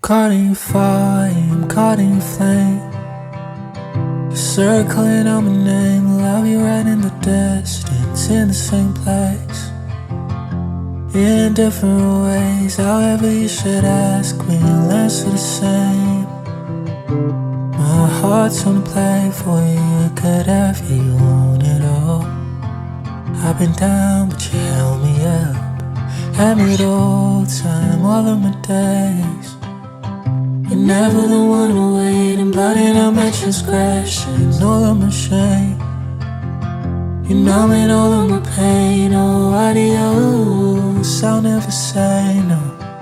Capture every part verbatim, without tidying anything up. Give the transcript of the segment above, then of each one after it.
Caught in fire, I'm caught in flame. You're circling on my name. I'll be right in the distance, in the same place, in different ways. However you should ask me, I'll answer the same. My heart's on the play for you. You could have it, you want it all. I've been down, but you held me up. Had me the whole time, all of my days. You're never the one to wait, and blotting out my transgression, all of my shame. You're numbing all of my pain. Oh, adios, I'll never say no.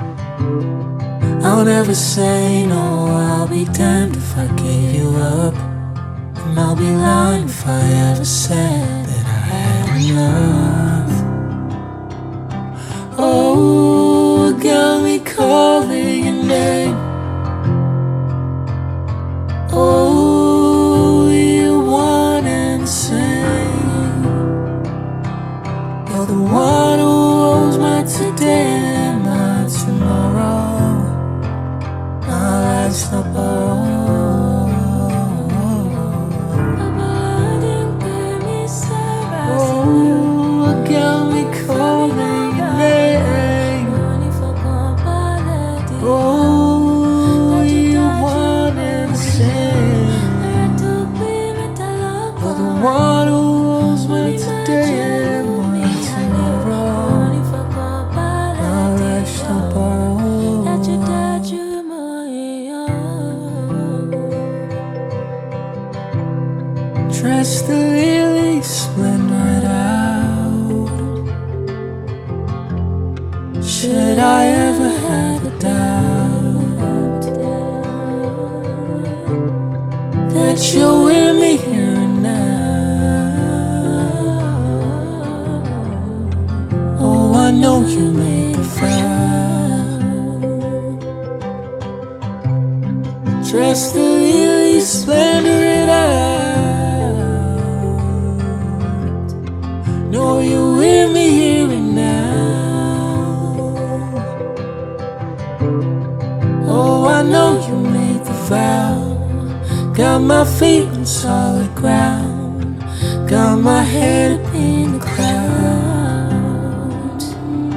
I'll never say no. I'll be damned if I gave you up, and I'll be lying if I ever said that I had enough. Oh, got me calling your name. Oh, you want and sing. You're the one who owes my today and my tomorrow. My life's not borrowed. Oh, got me calling your name. Oh, you want and sing. You're the one who owes me today and my tomorrow. My life's not borrowed. Dress the lilies, splendor it out. Should I ever have a doubt that you're with me here and now? Oh, I know you make a vow. Dress the lilies, splendor it out. Know you're with me here and now. Oh, I know you made the vow. Got my feet on solid ground. Got my head up in the clouds.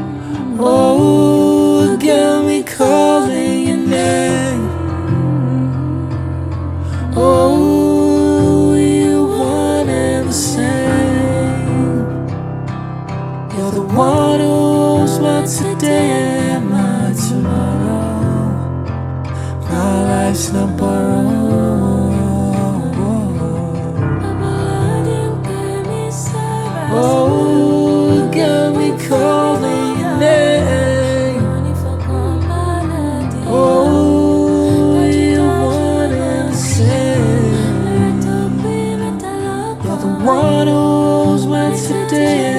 Oh, got me calling your name. Oh, you want and the same. You're the one who owes my today and my tomorrow. My life's not borrowed. Oh, got me calling your name. Oh, you want and sing. You're the one who owes my today.